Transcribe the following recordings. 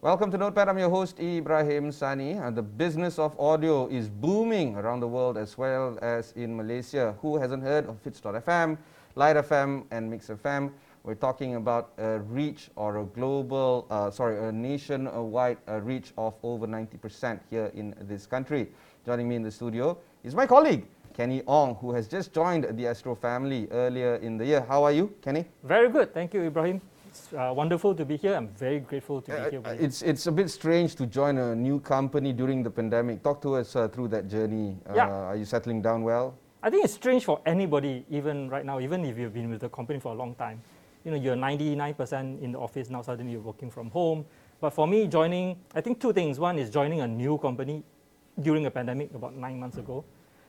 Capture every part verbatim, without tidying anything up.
Welcome to Notepad. I'm your host Ibrahim Sani. And the business of audio is booming around the world as well as in Malaysia. Who hasn't heard of Fitz dot F M, Light F M, and Mix F M? We're talking about a reach or a global, uh, sorry, a nationwide uh, reach of over ninety percent here in this country. Joining me in the studio is my colleague, Kenny Ong, who has just joined the Astro family earlier in the year. How are you, Kenny? Very good. Thank you, Ibrahim. It's uh, wonderful to be here. I'm very grateful to be Uh, here with you. it's it's a bit strange to join a new company during the pandemic. Talk to us uh, through that journey. Uh, Yeah. Are you settling down well? I think it's strange for anybody, even right now, even if you've been with the company for a long time. You know, you're ninety-nine percent in the office, now suddenly you're working from home. But for me, joining, I think two things. One is joining a new company during a pandemic about nine months ago.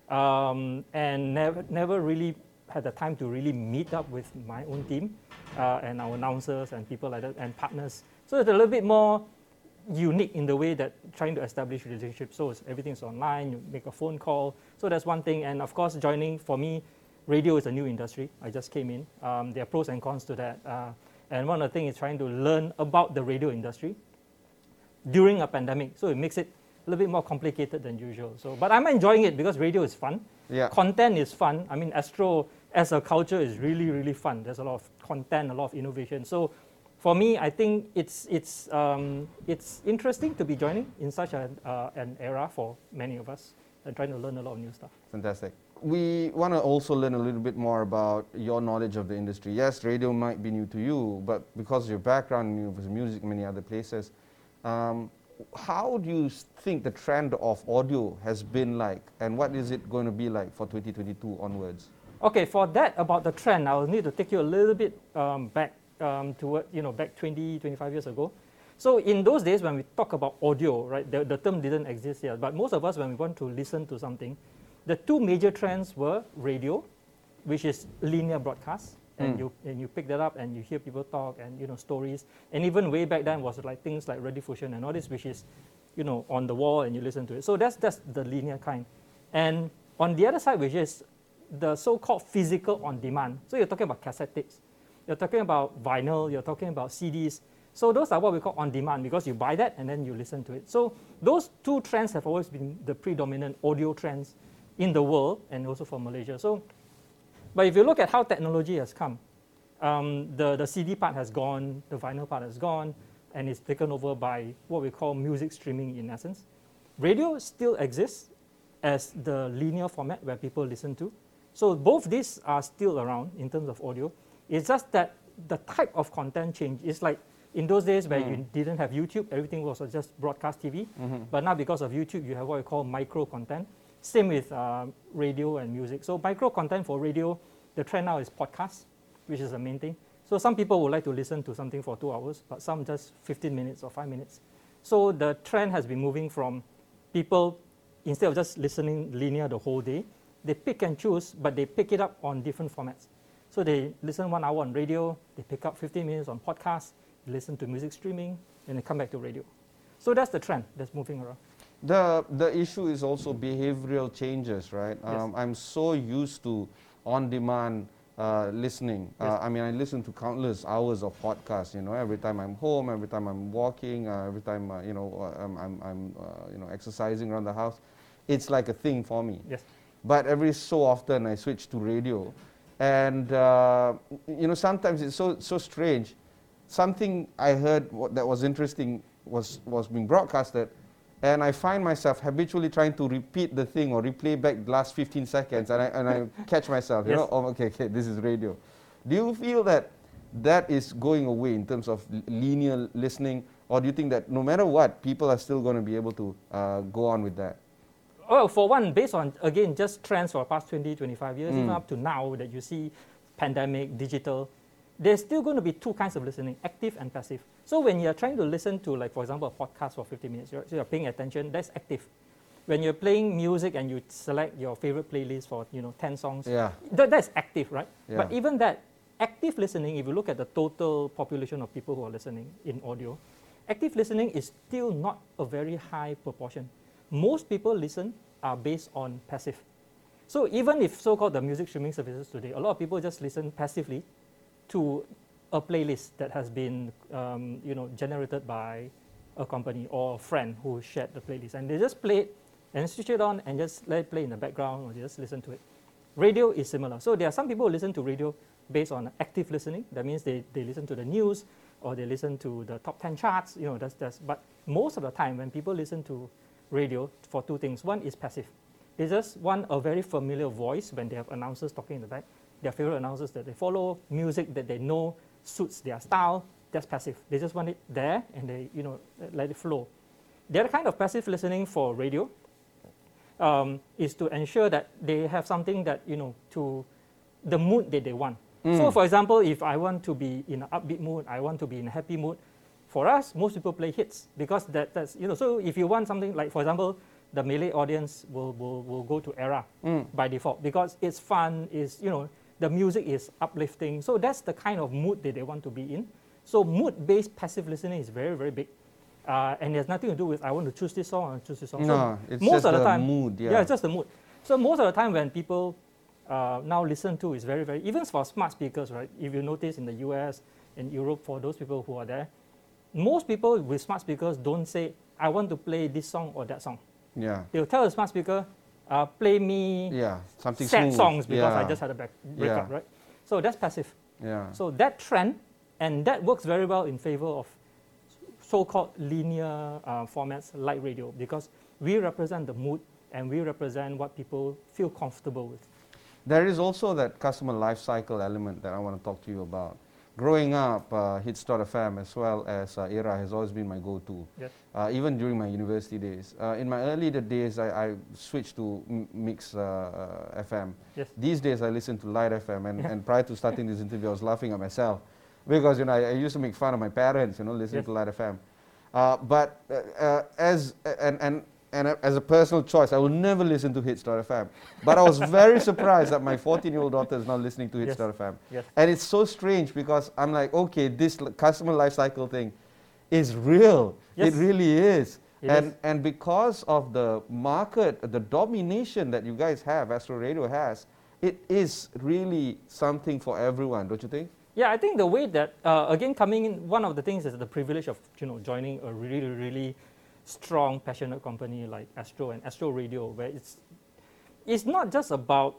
Um, and never, never really had the time to really meet up with my own team uh, and our announcers and people like that and partners. So it's a little bit more unique in the way that trying to establish relationships. So it's, everything's online, you make a phone call. So that's one thing. And of course, joining, for me, radio is a new industry. I just came in. Um, there are pros and cons to that. Uh, and one of the things is trying to learn about the radio industry during a pandemic. So it makes it a little bit more complicated than usual. So, but I'm enjoying it because radio is fun. Yeah. Content is fun. I mean, Astro as a culture is really, really fun. There's a lot of content, a lot of innovation. So for me, I think it's, it's, um, it's interesting to be joining in such a, uh, an era for many of us and trying to learn a lot of new stuff. Fantastic. We want to also learn a little bit more about your knowledge of the industry. Yes, radio might be new to you, but because of your background in music, many other places, um, how do you think the trend of audio has been like, and what is it going to be like for twenty twenty-two onwards? Okay, for that about the trend, I'll need to take you a little bit um, back um, toward, you know, back twenty, twenty-five years ago. So in those days when we talk about audio, right, the, the term didn't exist yet, but most of us when we want to listen to something, the two major trends were radio, which is linear broadcast, and Mm. you and you pick that up and you hear people talk and you know stories, and even way back then was like things like Rediffusion and all this, which is, you know, on the wall and you listen to it. So that's that's the linear kind, and on the other side, which is the so-called physical on demand. So you're talking about cassette tapes, you're talking about vinyl, you're talking about C Ds. So those are what we call on demand because you buy that and then you listen to it. So those two trends have always been the predominant audio trends in the world and also for Malaysia. So, but if you look at how technology has come, um, the, the C D part has gone, the vinyl part has gone, and it's taken over by what we call music streaming in essence. Radio still exists as the linear format where people listen to. So both these are still around in terms of audio. It's just that the type of content change. It's like in those days where mm. you didn't have YouTube, everything was just broadcast T V. Mm-hmm. But now because of YouTube, you have what we call micro content. Same with uh, radio and music. So micro content for radio, the trend now is podcasts, which is the main thing. So some people would like to listen to something for two hours, but some just fifteen minutes or five minutes. So the trend has been moving from people, instead of just listening linear the whole day, they pick and choose, but they pick it up on different formats. So they listen one hour on radio, they pick up fifteen minutes on podcasts, they listen to music streaming, and they come back to radio. So that's the trend that's moving around. The, the issue is also behavioral changes, right? Yes. Um, I'm so used to on-demand uh, listening. Yes. Uh, I mean, I listen to countless hours of podcasts, you know, every time I'm home, every time I'm walking, uh, every time, uh, you know, uh, I'm, I'm, I'm uh, you know, exercising around the house. It's like a thing for me. Yes. But every so often I switch to radio. And, uh, you know, sometimes it's so, so strange. Something I heard that was interesting was, was being broadcasted, and I find myself habitually trying to repeat the thing or replay back the last fifteen seconds, and I, and I catch myself, you Yes. know, oh, okay, okay, this is radio. Do you feel that that is going away in terms of linear listening, or do you think that no matter what, people are still going to be able to uh, go on with that? Well, for one, based on, again, just trends for the past twenty, twenty-five years, Mm. even up to now that you see pandemic, digital, there's still going to be two kinds of listening, active and passive. So when you're trying to listen to, like, for example, a podcast for fifty minutes, you're, so you're paying attention, that's active. When you're playing music and you select your favorite playlist for, you know, ten songs, Yeah. that, that's active, right? Yeah. But even that, active listening, if you look at the total population of people who are listening in audio, active listening is still not a very high proportion. Most people listen are based on passive. So even if so-called the music streaming services today, a lot of people just listen passively to a playlist that has been um, you know, generated by a company or a friend who shared the playlist, and they just play it and switch it on and just let it play in the background or just listen to it. Radio is similar. So there are some people who listen to radio based on active listening. That means they, they listen to the news or they listen to the top ten charts. You know, that's, that's, but most of the time when people listen to radio for two things, one is passive. They just want a very familiar voice when they have announcers talking in the back, their favorite announcers that they follow, music that they know suits their style. That's passive. They just want it there and they, you know, let it flow. The other kind of passive listening for radio um, is to ensure that they have something that, you know, to the mood that they want. Mm. So for example, if I want to be in an upbeat mood, I want to be in a happy mood, for us, most people play hits because that, that's, you know, so if you want something like, for example, the Malay audience will, will, will go to Era mm. by default because it's fun, is, you know, the music is uplifting. So that's the kind of mood that they want to be in. So mood-based passive listening is very, very big. Uh, and it has nothing to do with I want to choose this song or choose this song. No, so it's most just of the the time, mood. Yeah. yeah, it's just the mood. So most of the time when people uh, now listen to is very, very, even for smart speakers, right? If you notice in the U S and Europe, for those people who are there, most people with smart speakers don't say, I want to play this song or that song. Yeah. They'll tell the smart speaker, uh, play me yeah, something sad smooth. songs because yeah. I just had a back breakup, yeah. right? So that's passive. Yeah. So that trend, and that works very well in favor of so-called linear uh, formats like radio because we represent the mood and we represent what people feel comfortable with. There is also that customer life cycle element that I want to talk to you about. Growing up, uh, Hits dot F M as well as uh, Era has always been my go-to, yes. uh, even during my university days. Uh, in my early days, I, I switched to m Mix uh, uh, F M. Yes. These days, I listen to Light F M, and, and prior to starting this interview, I was laughing at myself because you know I, I used to make fun of my parents, you know, listening yes. to Light F M. Uh, but uh, uh, as and and And as a personal choice, I will never listen to Hits dot F M. But I was very surprised that my fourteen-year-old daughter is now listening to Hits dot F M. Yes. Yes. And it's so strange because I'm like, okay, this customer life cycle thing is real. Yes. It really is. It and, is. And because of the market, the domination that you guys have, Astro Radio has, it is really something for everyone, don't you think? Yeah, I think the way that, uh, again, coming in, one of the things is the privilege of, you know, joining a really, really strong, passionate company like Astro and Astro Radio, where it's it's not just about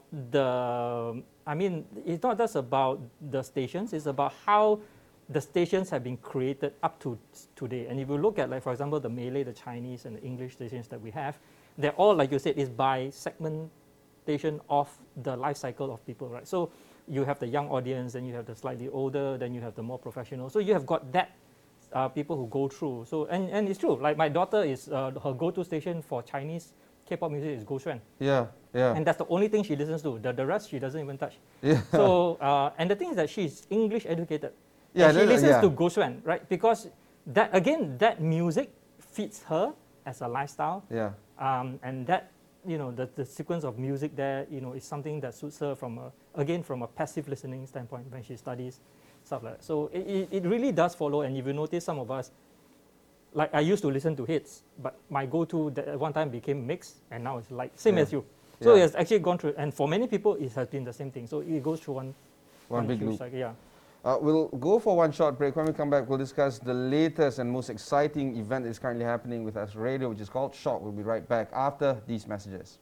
the, I mean, it's not just about the stations, it's about how the stations have been created up to today. And if you look at, like, for example, the Malay, the Chinese, and the English stations that we have, they're all, like you said, is by segmentation of the life cycle of people, right? So you have the young audience, then you have the slightly older, then you have the more professional. So you have got that Uh, people who go through. So, and, and it's true, like my daughter is, uh, her go-to station for Chinese K-pop music is Go Xuan. Yeah, yeah. And that's the only thing she listens to. The, the rest she doesn't even touch. Yeah. So, uh, and the thing is that she's English educated. Yeah, and she listens yeah. to Go Xuan, right? Because that, again, that music fits her as a lifestyle. Yeah. Um, and that, you know, the, the sequence of music there, you know, is something that suits her from a, again, from a passive listening standpoint when she studies. Stuff like that. So it, it really does follow, and if you notice, some of us, like I used to listen to hits, but my go-to at one time became mix, and now it's like same yeah. as you. So yeah. it's actually gone through, and for many people, it has been the same thing. So it goes through one, one, one big loop. Cycle, yeah. Uh, we'll go for one short break. When we come back, we'll discuss the latest and most exciting event that is currently happening with Astro Radio, which is called Shock. We'll be right back after these messages.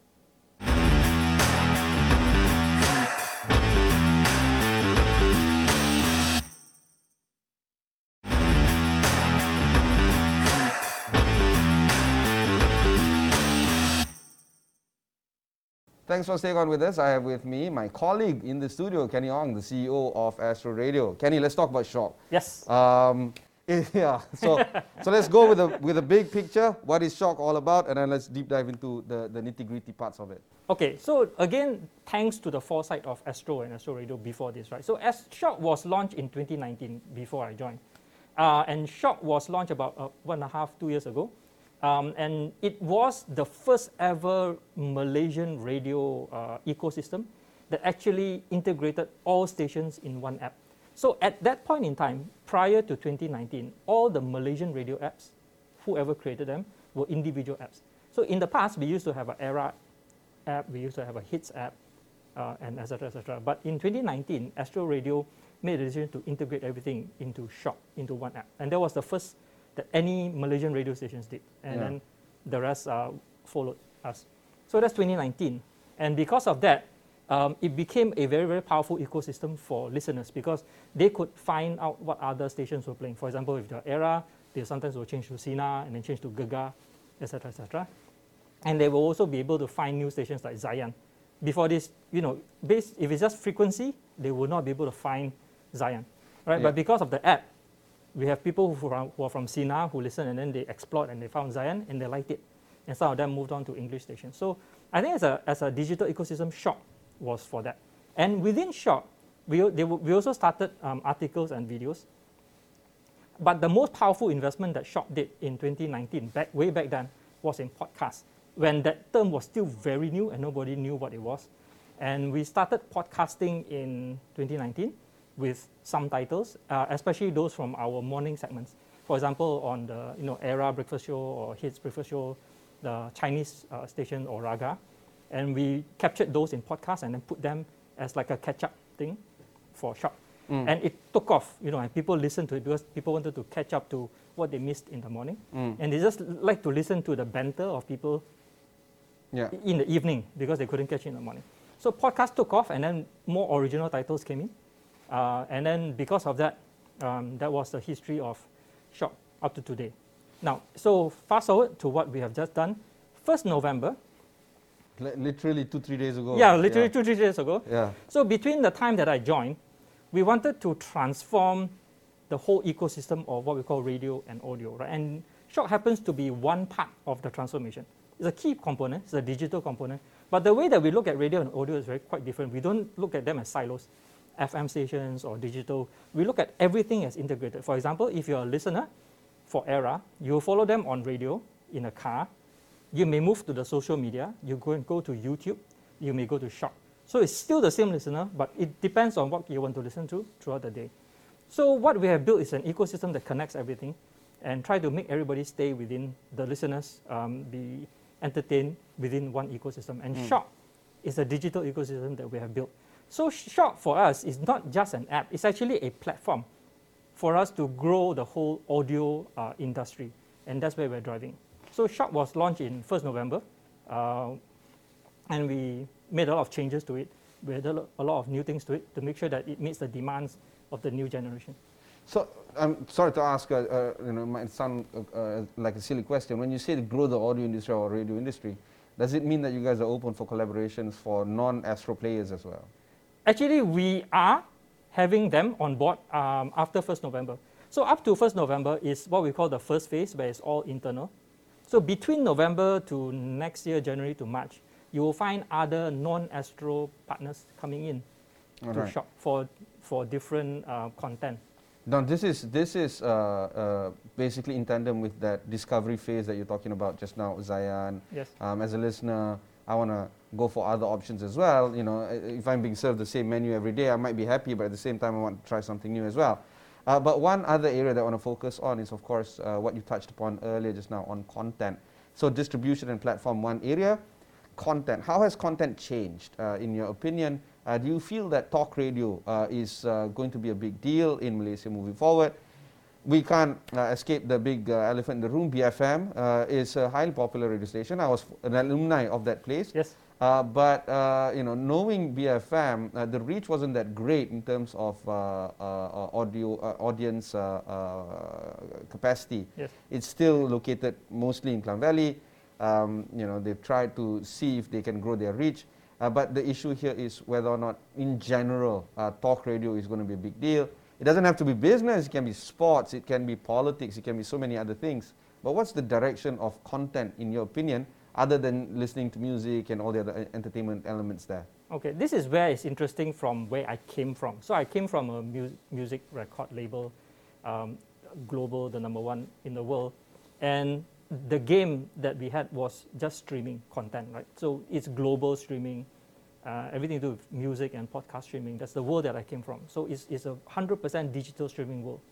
Thanks for staying on with us. I have with me my colleague in the studio, Kenny Ong, the C E O of Astro Radio. Kenny, let's talk about Shock. Yes. Um, yeah. So, so let's go with the with the big picture. What is Shock all about, and then let's deep dive into the the nitty-gritty parts of it. Okay. So again, thanks to the foresight of Astro and Astro Radio before this, right? So as Shock was launched in twenty nineteen, before I joined, uh, and Shock was launched about uh, one and a half, two years ago. Um, and it was the first ever Malaysian radio uh, ecosystem that actually integrated all stations in one app. So at that point in time, prior to twenty nineteen, all the Malaysian radio apps, whoever created them, were individual apps. So in the past, we used to have an Era app, we used to have a Hits app, uh, and et cetera, et cetera. But in twenty nineteen, Astro Radio made a decision to integrate everything into Shock, into one app. And that was the first that any Malaysian radio stations did, and Yeah. then the rest uh, followed us. So that's twenty nineteen, and because of that, um, it became a very, very powerful ecosystem for listeners because they could find out what other stations were playing. For example, if they're Era, they sometimes will change to Sina and then change to Gegar, et cetera, et cetera. And they will also be able to find new stations like Zayan. Before this, you know, based, if it's just frequency, they will not be able to find Zayan, right? Yeah. But because of the app, we have people who are, who are from Sina who listen and then they explored and they found Zayan and they liked it. And some of them moved on to English stations. So I think as a, as a digital ecosystem, Shock was for that. And within Shock, we, they, we also started um, articles and videos. But the most powerful investment that Shock did in twenty nineteen, back, way back then, was in podcasts, when that term was still very new and nobody knew what it was. And we started podcasting in twenty nineteen with some titles, uh, especially those from our morning segments. For example, on the you know Era Breakfast Show or Hits Breakfast Show, the Chinese uh, station or Raga. And we captured those in podcasts and then put them as like a catch-up thing for Shock. Mm. And it took off, you know, and people listened to it because people wanted to catch up to what they missed in the morning. Mm. And they just like to listen to the banter of people yeah. in the evening because they couldn't catch it in the morning. So podcast took off and then more original titles came in. Uh, and then because of that, um, that was the history of Shock up to today. Now, so fast forward to what we have just done. first November. L- literally two, three days ago. Yeah, literally yeah. two, three days ago. Yeah. So between the time that I joined, we wanted to transform the whole ecosystem of what we call radio and audio, right? And Shock happens to be one part of the transformation. It's a key component, it's a digital component. But the way that we look at radio and audio is very quite different. We don't look at them as silos, F M stations or digital. We look at everything as integrated. For example, if you're a listener for Era, you follow them on radio in a car. You may move to the social media. You go and go to YouTube. You may go to Shock. So it's still the same listener, but it depends on what you want to listen to throughout the day. So what we have built is an ecosystem that connects everything and try to make everybody stay within the listeners, um, be entertained within one ecosystem. And mm. Shock is a digital ecosystem that we have built. So Shock for us is not just an app. It's actually a platform for us to grow the whole audio uh, industry. And that's where we're driving. So Shock was launched in first November. Uh, and we made a lot of changes to it. We had a lot of new things to it to make sure that it meets the demands of the new generation. So I'm sorry to ask, uh, uh, you know, it might sound uh, uh, like a silly question. When you say to grow the audio industry or radio industry, does it mean that you guys are open for collaborations for non-Astro players as well? Actually, we are having them on board um, after first November. So up to first November is what we call the first phase, where it's all internal. So between November to next year, January to March, you will find other non-Astro partners coming in All to right. Shock for, for different uh, content. Now, this is, this is uh, uh, basically in tandem with that discovery phase that you're talking about just now, Zayan. Yes. Um, as a listener, I want to go for other options as well. You know, if I'm being served the same menu every day, I might be happy, but at the same time, I want to try something new as well. Uh, but one other area that I want to focus on is, of course, uh, what you touched upon earlier just now on content. So distribution and platform, one area. Content. How has content changed, uh, in your opinion? Uh, do you feel that talk radio uh, is uh, going to be a big deal in Malaysia moving forward? We can't uh, escape the big uh, elephant in the room. B F M uh, is a highly popular radio station. I was an alumni of that place. Yes. Uh, but uh, you know, knowing B F M, uh, the reach wasn't that great in terms of uh, uh, audio uh, audience uh, uh, capacity. Yes. It's still located mostly in Klang Valley. Um, you know, they've tried to see if they can grow their reach. Uh, but the issue here is whether or not, in general, uh, talk radio is going to be a big deal. It doesn't have to be business. It can be sports. It can be politics. It can be so many other things. But what's the direction of content, in your opinion, other than listening to music and all the other entertainment elements there? Okay, this is where it's interesting from where I came from. So I came from a mu music record label, um, global, the number one in the world. And the game that we had was just streaming content, right? So it's global streaming, uh, everything to do with music and podcast streaming. That's the world that I came from. So it's, it's a one hundred percent digital streaming world.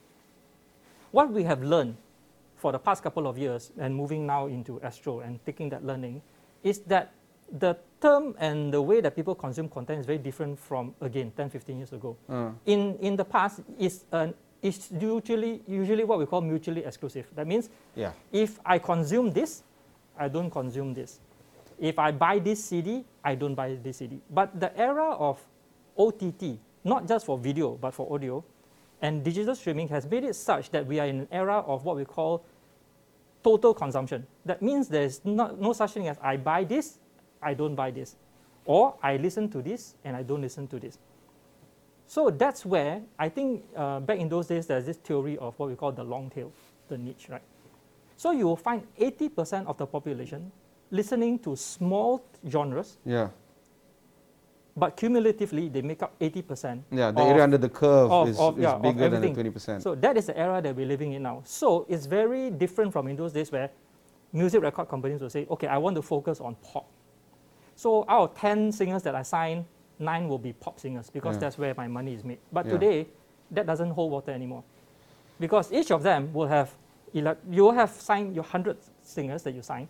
What we have learned for the past couple of years and moving now into Astro and taking that learning is that the term and the way that people consume content is very different from, again, ten, fifteen years ago. Uh. In, in the past, it's an is usually, usually what we call mutually exclusive. That means Yeah. if I consume this, I don't consume this. If I buy this C D, I don't buy this C D. But the era of O T T, not just for video, but for audio, and digital streaming has made it such that we are in an era of what we call total consumption. That means there's not, no such thing as I buy this, I don't buy this. Or I listen to this and I don't listen to this. So that's where I think uh, back in those days, there's this theory of what we call the long tail, the niche, right? So you will find eighty percent of the population listening to small genres, Yeah. but cumulatively they make up eighty percent. Yeah, the of, area under the curve of, is, of, is yeah, of bigger than the everything. twenty percent. So that is the era that we're living in now. So it's very different from in those days where music record companies will say, okay, I want to focus on pop. So out of ten singers that I sign, nine will be pop singers because Yeah. that's where my money is made. But Yeah. today, that doesn't hold water anymore. Because each of them will have, ele- you will have signed your one hundred singers that you sign.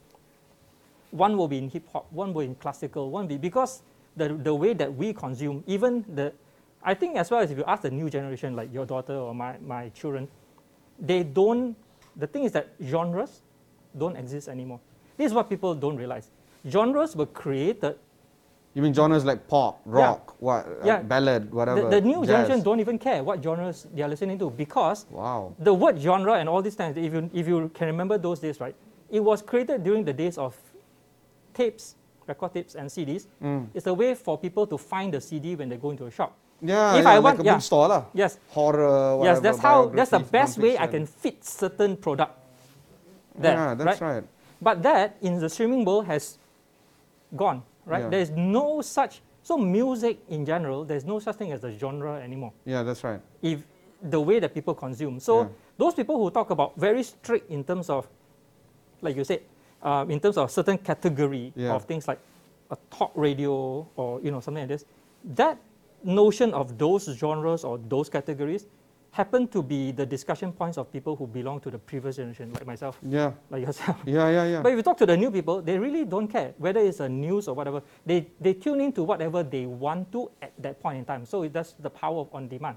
One will be in hip hop, one will be in classical, one will be, because the, the way that we consume, even the, I think as well as if you ask the new generation, like your daughter or my, my children, they don't, the thing is that genres don't exist anymore. This is what people don't realize. Genres were created. You mean genres like pop, rock, what, uh, Yeah. ballad, whatever? The, the new jazz. generation don't even care what genres they are listening to because Wow. the word genre and all these things, if you, if you can remember those days, right, it was created during the days of tapes, record tapes and C Ds. Mm. It's a way for people to find the C D when they go into a shop. Yeah, If yeah, I like want- a yeah. bookstore lah. Yes, Horror, whatever, yes, that's how, that's the biographies, best way I non-fiction. can fit certain product there, Yeah, that's right. But that in the streaming world has gone, right? Yeah. There's no such, so music in general, there's no such thing as a genre anymore. Yeah, that's right. If the way that people consume. So Yeah. those people who talk about very strict in terms of, like you said, uh, in terms of certain category Yeah. of things like a talk radio or you know something like this, that notion of those genres or those categories happen to be the discussion points of people who belong to the previous generation, like myself, Yeah, like yourself. yeah, yeah, yeah. But if you talk to the new people, they really don't care whether it's a news or whatever. They, they tune into whatever they want to at that point in time. So it- that's the power of on demand.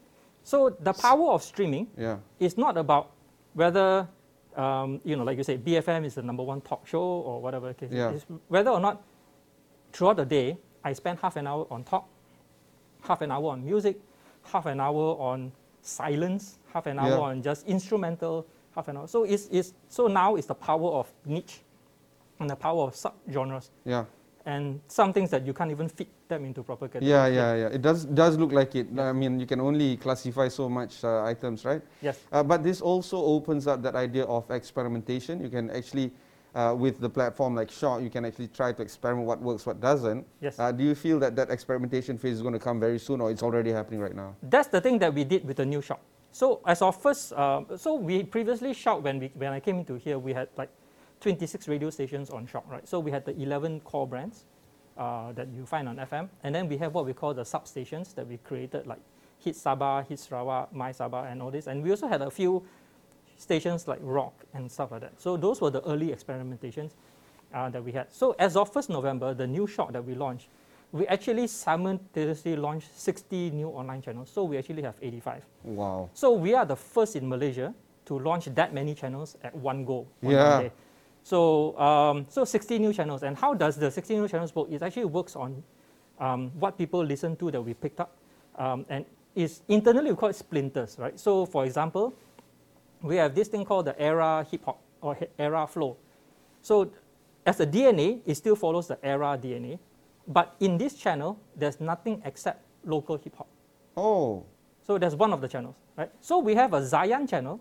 So the power of streaming Yeah, is not about whether, um, you know, like you say, B F M is the number one talk show or whatever the case. Yeah. It's whether or not throughout the day, I spend half an hour on talk, half an hour on music, half an hour on silence, half an hour Yeah. on just instrumental, half an hour. So it's, it's so now it's the power of niche and the power of sub-genres yeah. and some things that you can't even fit them into proper categories. Yeah, yeah, yeah. It does does look like it. I mean, you can only classify so much uh, items, right? Yes. Uh, but this also opens up that idea of experimentation. You can actually, uh, with the platform like Shock, you can actually try to experiment what works, what doesn't. Yes. Uh, do you feel that that experimentation phase is going to come very soon, or it's already happening right now? That's the thing that we did with the new shop. So as our first, uh, so we previously Shock, when we when I came into here, we had like twenty-six radio stations on Shock, right? So we had the eleven core brands uh, that you find on F M, and then we have what we call the substations that we created, like Hit Sabah, Hit Sarawak, My Sabah, and all this. And we also had a few stations like Rock and stuff like that. So those were the early experimentations uh, that we had. So as of first November, the new Shock that we launched, we actually simultaneously launched sixty new online channels. So we actually have eighty-five. Wow. So we are the first in Malaysia to launch that many channels at one go on Yeah. one day. So, um, so sixty new channels. And how does the sixty new channels work? It actually works on um, what people listen to that we picked up. Um, and is internally we call it splinters, right? So for example, we have this thing called the era hip hop or he- era flow. So as a D N A, it still follows the era D N A. But in this channel, there's nothing except local hip hop. Oh, So that's one of the channels, right? So we have a Zayan channel,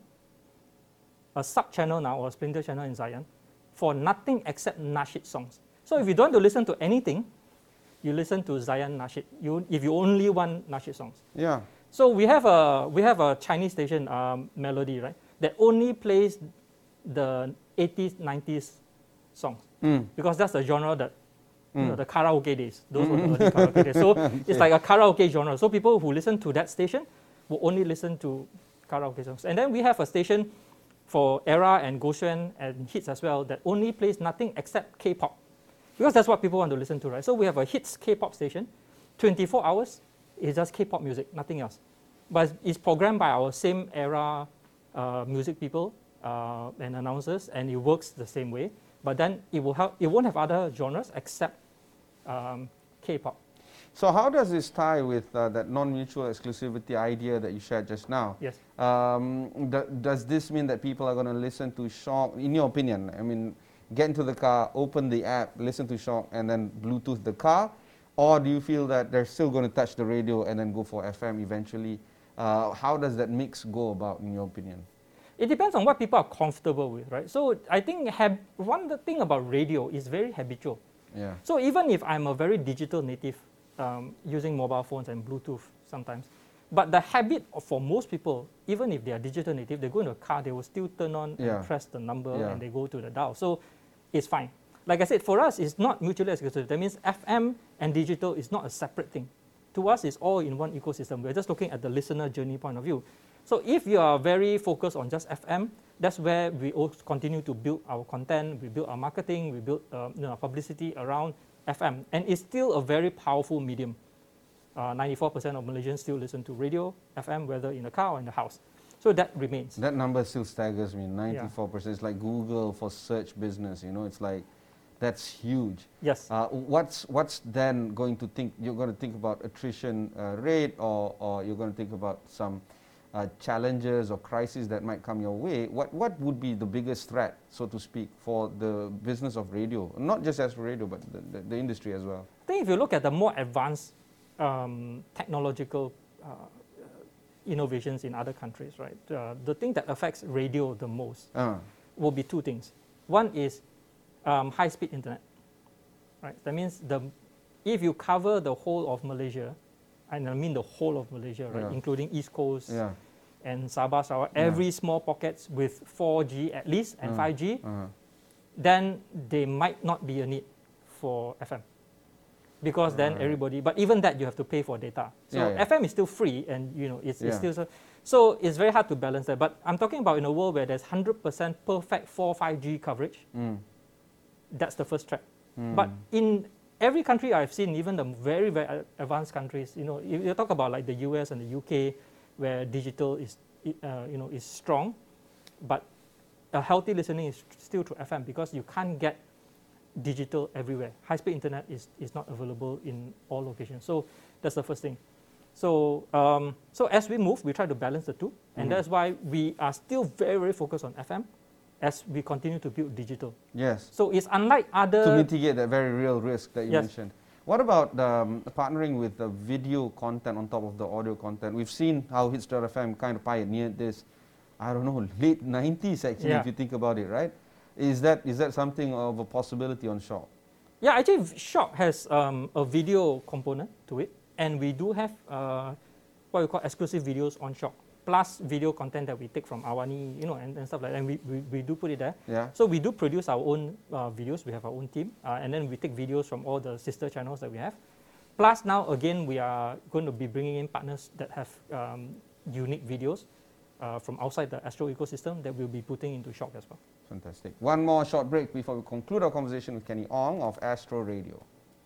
a sub channel now, or a splinter channel in Zayan, for nothing except Nasheed songs. So if you don't want to listen to anything, you listen to Zayan Nasheed. You, if you only want Nasheed songs. yeah. So we have a we have a Chinese station, um, Melody, right, that only plays the eighties, nineties songs Mm. because that's the genre that you know, Mm. the karaoke days. Those were the early karaoke days. So it's like a karaoke genre. So people who listen to that station will only listen to karaoke songs. And then we have a station for Era and Goshen and Hits as well that only plays nothing except K-pop. Because that's what people want to listen to, right? So we have a Hits K-pop station, twenty-four hours, it's just K-pop music, nothing else. but it's programmed by our same era uh, music people uh, and announcers, and it works the same way. But then it will have, it won't have other genres except um, K-pop. So how does this tie with uh, that non-mutual exclusivity idea that you shared just now? Yes. Um, d does this mean that people are going to listen to Shock, in your opinion? I mean, get into the car, open the app, listen to Shock, and then Bluetooth the car? Or do you feel that they're still going to touch the radio and then go for F M eventually? Uh, how does that mix go about, in your opinion? It depends on what people are comfortable with, right? So I think hab one thing about radio is very habitual. Yeah. So even if I'm a very digital native, um, using mobile phones and Bluetooth sometimes, but the habit of, for most people, even if they are digital native, they go into a car, they will still turn on Yeah. and press the number Yeah. and they go to the dial. So it's fine. Like I said, for us, it's not mutually exclusive. That means F M and digital is not a separate thing. To us, it's all in one ecosystem. We're just looking at the listener journey point of view. So if you are very focused on just F M, that's where we also continue to build our content, we build our marketing, we build uh, you know, publicity around F M. And it's still a very powerful medium. ninety-four percent of Malaysians still listen to radio, F M, whether in the car or in the house. So that remains. That number still staggers me, ninety-four percent. Yeah. It's like Google for search business, you know, it's like, that's huge. Yes. Uh, what's, what's then going to think, you're going to think about attrition uh, rate, or, or you're going to think about some uh, challenges or crises that might come your way. What, what would be the biggest threat, so to speak, for the business of radio? Not just as for radio, but the, the, the industry as well. I think if you look at the more advanced um, technological uh, innovations in other countries, right, uh, the thing that affects radio the most Uh, will be two things. One is um, high-speed internet, right? That means the, if you cover the whole of Malaysia, and I mean the whole of Malaysia, right, Yeah. including East Coast yeah. and Sabah, Sarawak, Yeah. every small pockets with four G at least and Uh, five G, uh-huh. then there might not be a need for F M. Because then Right. everybody, but even that you have to pay for data. So Yeah, yeah. F M is still free, and you know it's, it's Yeah. still so, so it's very hard to balance that. But I'm talking about in a world where there's one hundred percent perfect four five G coverage. Mm. That's the first track. Mm. But in every country I've seen, even the very very a- advanced countries, you know, you, you talk about like the U S and the U K, where digital is uh, you know is strong, but a healthy listening is still through F M because you can't get digital everywhere. High-speed internet is, is not available in all locations. So that's the first thing. So, um, so as we move, we try to balance the two. And Mhm. that's why we are still very, very focused on F M as we continue to build digital. Yes. So it's unlike other... To mitigate that very real risk that you Yes. mentioned. What about um, partnering with the video content on top of the audio content? We've seen how Hits dot F M kind of pioneered this, I don't know, late nineties actually, Yeah. if you think about it, right? Is that, is that something of a possibility on Shock? Yeah, actually, Shock has um, a video component to it. And we do have uh, what we call exclusive videos on Shock, plus video content that we take from Awani, you know, and, and stuff like that. And we, we, we do put it there. Yeah. So we do produce our own uh, videos. We have our own team. Uh, and then we take videos from all the sister channels that we have. Plus now, again, we are going to be bringing in partners that have um, unique videos uh, from outside the Astro ecosystem that we'll be putting into Shock as well. Fantastic. One more short break before we conclude our conversation with Kenny Ong of Astro Radio.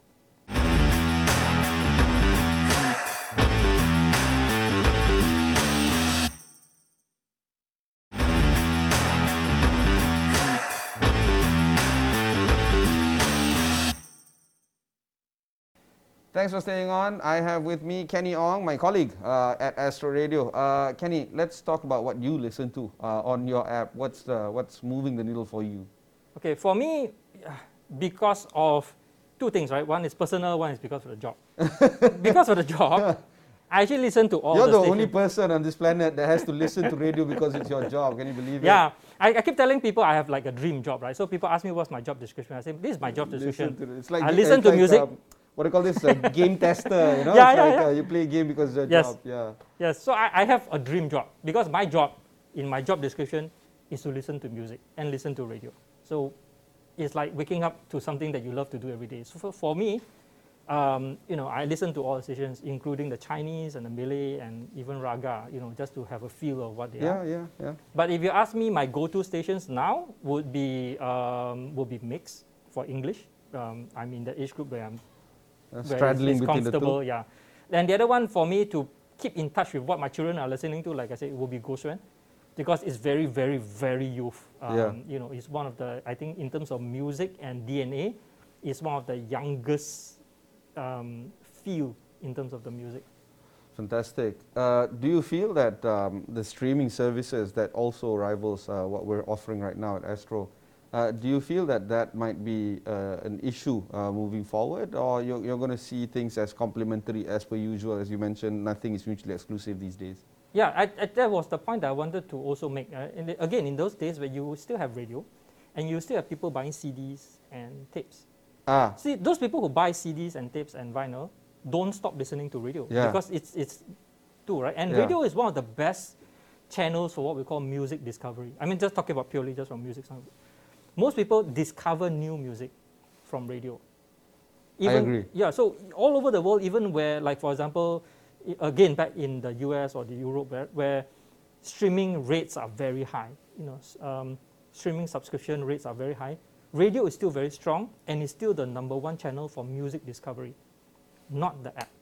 Thanks for staying on. I have with me Kenny Ong, my colleague uh, at Astro Radio. Uh, Kenny, let's talk about what you listen to uh, on your app. What's the, what's moving the needle for you? Okay, for me, because of two things, right? One is personal, one is because of the job. Because of the job, I actually listen to all You're the the stations. only person on this planet that has to listen to radio because it's your job. Can you believe it? Yeah, I, I keep telling people I have like a dream job, right? So people ask me what's my job description. I say, this is my job description. Listen to, it's like I ga- listen it's to like, music. Um, what do you call this? A game tester, you know? Yeah, it's yeah, like yeah. Uh, you play a game because it's your Yes. job. Yeah. Yes, so I, I have a dream job because my job, in my job description, is to listen to music and listen to radio. So it's like waking up to something that you love to do every day. So for, for me, um, you know, I listen to all the stations, including the Chinese and the Malay and even Raga, you know, just to have a feel of what they Yeah, are. yeah, yeah. But if you ask me, my go-to stations now would be um, would be mixed for English. Um, I'm in the age group where I'm Uh, where straddling it's, it's between the comfortable, two. yeah. And the other one for me to keep in touch with what my children are listening to, like I said, it will be Gosuan, because it's very, very, very youth. Um, Yeah. You know, it's one of the, I think in terms of music and D N A, it's one of the youngest um, feel in terms of the music. Fantastic. Uh, do you feel that um, the streaming services that also rivals uh, what we're offering right now at Astro, uh, do you feel that that might be uh, an issue uh, moving forward, or you're, you're going to see things as complementary as per usual? As you mentioned, nothing is mutually exclusive these days. Yeah, I, I, that was the point that I wanted to also make. Uh, in the, again, in those days where you still have radio, and you still have people buying C Ds and tapes. Ah, See, those people who buy C Ds and tapes and vinyl don't stop listening to radio, Yeah. because it's it's too, right? And Yeah. radio is one of the best channels for what we call music discovery. I mean, just talking about purely just from music. Most people discover new music from radio. Even, agree. Yeah, so all over the world, even where, like for example, i- again back in the U S or the Europe, where, where streaming rates are very high, you know, s- um, streaming subscription rates are very high. Radio is still very strong, and is still the number one channel for music discovery, not the app.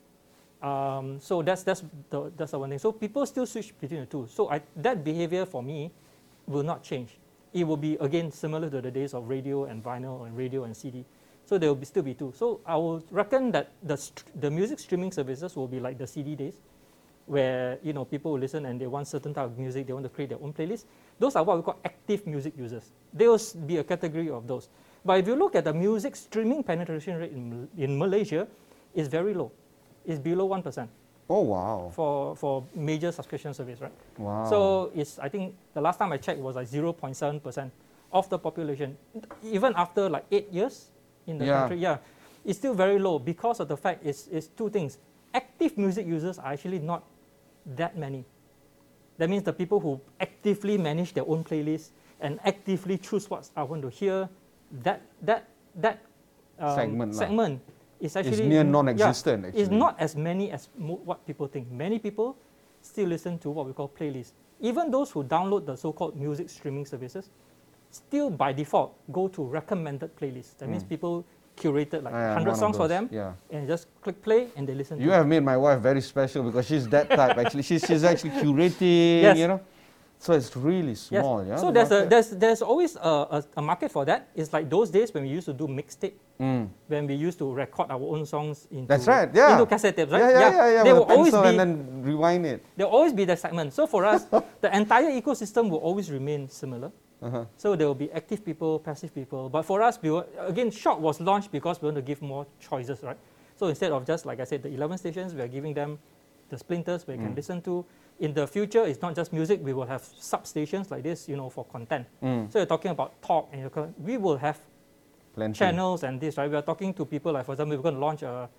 Um, so that's that's the that's the one thing. So people still switch between the two. So I, that behavior for me will not change. It will be again similar to the days of radio and vinyl and radio and C D. So there will be, still be two. So I will reckon that the st- the music streaming services will be like the C D days, where you know people will listen and they want certain type of music, they want to create their own playlist. Those are what we call active music users. They will s- be a category of those. But if you look at the music streaming penetration rate in, in Malaysia, it's very low. It's below one percent oh wow, for, for major subscription service, right? wow. So it's, I think the last time I checked was like zero point seven percent of the population. Even after like eight years in the Yeah. country, yeah, it's still very low because of the fact it's, it's two things. Active music users are actually not that many. That means the people who actively manage their own playlist and actively choose what I want to hear, that, that, that um, Segment lah. segment is actually near n- non-existent, Yeah, it's actually. not as many as mo- what people think. Many people still listen to what we call playlists. Even those who download the so-called music streaming services, still by default go to recommended playlists. That means Mm. people curated like I am one hundred one of songs for those, them, Yeah. and just click play and they listen You to it. have made my wife very special because she's that type. Actually, she's she's actually curating. Yes. You know, so it's really Yes. small. Yeah. So the there's a market. there's there's always a, a, a market for that. It's like those days when we used to do mixtape, Mm. when we used to record our own songs into That's right, yeah. into cassette tapes, right? Yeah, yeah, yeah, yeah. There with will a always pencil be and then rewind it. there will always be that segment. So for us, the entire ecosystem will always remain similar. Uh-huh. So there will be active people, passive people. But for us, we were, again, Shock was launched because we want to give more choices, right? So instead of just, like I said, the eleven stations, we are giving them the splinters where you can Mm. listen to. In the future, it's not just music. We will have substations like this, you know, for content. Mm. So you're talking about talk, and you're, co- we will have Plenty. channels and this, right? We are talking to people, like for example, we're going to launch a,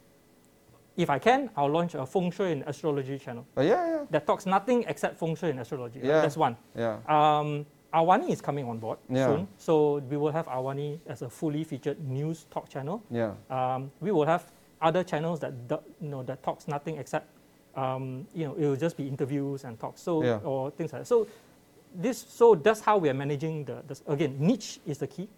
if I can, I'll launch a Feng Shui and Astrology channel Oh, yeah, yeah, that talks nothing except Feng Shui and Astrology. right? Yeah. That's one. yeah. Um, Awani is coming on board Yeah. soon, so we will have Awani as a fully featured news talk channel. Yeah. Um, we will have other channels that do, you know that talks nothing except um, you know it will just be interviews and talks, so Yeah. or things like that. So this so that's how we are managing the, the again niche is the key,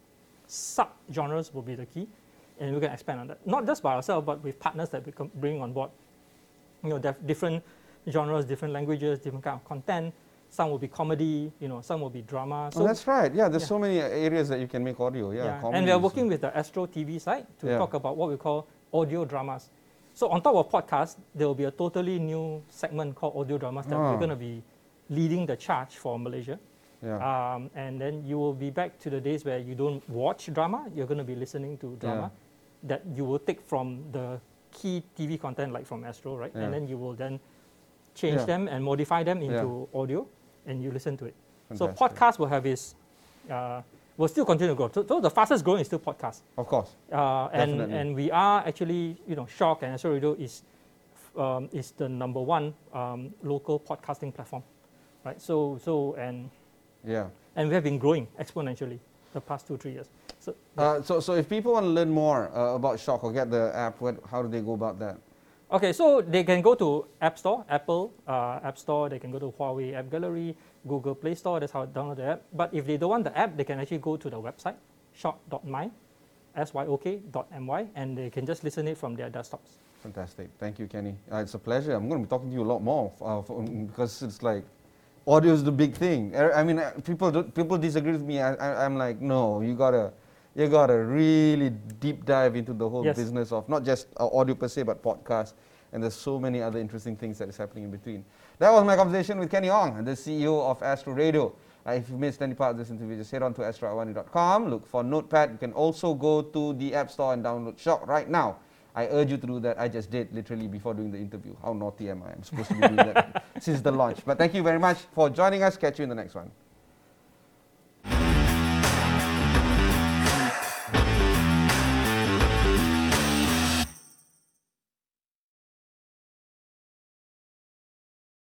sub genres will be the key, and we're going to expand on that. Not just by ourselves, but with partners that we can bring on board. You know, def- different genres, different languages, different kind of content. Some will be comedy, you know, some will be drama. Oh, that's right. Yeah, there's yeah. so many areas that you can make audio. Yeah. Yeah, comedy and we are is- working with the Astro T V side to Yeah. talk about what we call audio dramas. So on top of podcast, there will be a totally new segment called audio dramas that Ah. we're going to be leading the charge for Malaysia. Yeah. Um, and then you will be back to the days where you don't watch drama, you're going to be listening to drama that you will take from the key T V content like from Astro, right? Yeah. And then you will then change Yeah. them and modify them into audio and you listen to it. So Fantastic. podcast will have its, uh, will still continue to grow. So, so the fastest growing is still podcast. Of course. Uh, and, Definitely. and we are actually, you know, Shock and Astro Radio is, um, is the number one um, local podcasting platform, right? So, so and, Yeah. and we have been growing exponentially the past two, three years. So, Uh, so, so if people want to learn more uh, about Shock or get the app, what, how do they go about that? okay, so they can go to App Store, Apple uh, App Store. They can go to Huawei App Gallery, Google Play Store. That's how to download the app. But if they don't want the app, they can actually go to the website, shock dot my, S Y O K dot M Y, and they can just listen it from their desktops. Fantastic. Thank you, Kenny. Uh, it's a pleasure. I'm going to be talking to you a lot more uh, for, because it's like audio is the big thing. I mean, uh, people do, people disagree with me. I, I, I'm like, no, you gotta you gotta really deep dive into the whole Yes. business of not just uh, audio per se, but podcasts. And there's so many other interesting things that is happening in between. That was my conversation with Kenny Ong, the C E O of Astro Radio. Uh, if you missed any part of this interview, just head on to astro awani dot com. Look for Notepad. You can also go to the App Store and download Shock right now. I urge you to do that. I just did literally before doing the interview. How naughty am I? I'm supposed to be doing that since the launch. But thank you very much for joining us. Catch you in the next one.